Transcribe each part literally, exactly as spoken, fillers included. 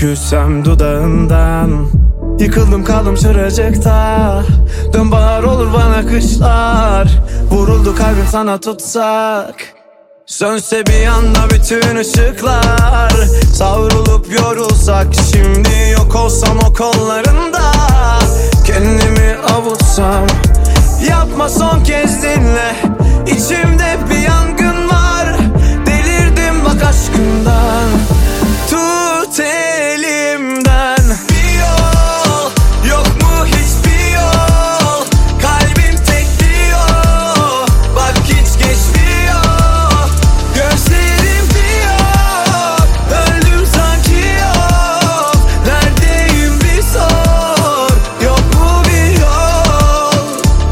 küssem dudağından. Yıkıldım kaldım şuracıkta. Dön bahar olur bana kışlar. Vuruldu kalbim sana tutsak. Sönse bir anda bütün ışıklar. Savrulup yorulsak. Şimdi yok olsam o kollarında. Kendimi avutsam. Yapma son kez dinle. İçimde bir yangın var. Delirdim bak aşkından. Tut elimden. Bir yol, yok mu hiçbir yol? Kalbim tek diyor. Bak hiç geçmiyor. Gözlerim bir yok. Öldüm sanki yok. Neredeyim bir sor. Yok mu bir yol?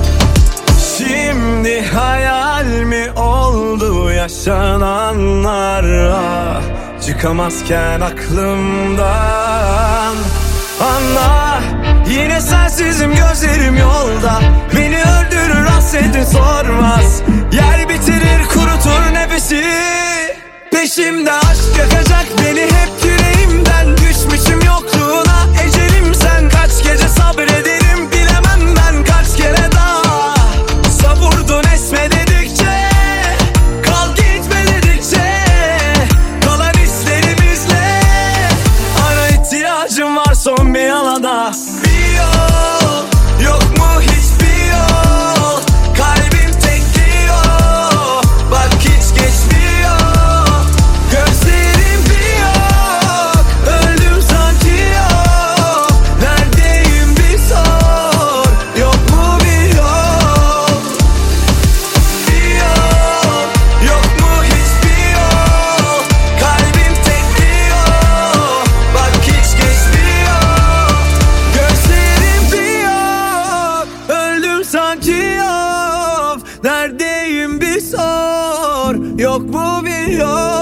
Şimdi hayal mi oldu yaşananlar? Ah, çıkamazken aklımdan. Anla, yine sensizim gözlerim yolda. Beni öldürür hasretin sormaz. Yer bitirir kurutur nefesi. Peşimde aşk yakacak beni hep yüreğimden. Düşmüşüm yokluğuna ecelim sen. Kaç gece sabrederim bilemem ben kaç kere daha. Savurdun esme dedikçe, kal gitme dedikçe. Kalan hislerimizle ara ihtiyacım var son bir alada. Bir yol, yok mu hiçbir yol? Kalbim tek diyor. Bak hiç geçmiyor. Gözlerim bir yok. Öldüm sanki yok. Neredeyim bir sor. Yok mu bir yol? Bir yol, yok mu hiçbir yol? Kalbim tek diyor. Bak hiç geçmiyor. Gözlerim bir yok. Öldüm sanki yok. Neredeyim bir sor. Yok mu bir yol?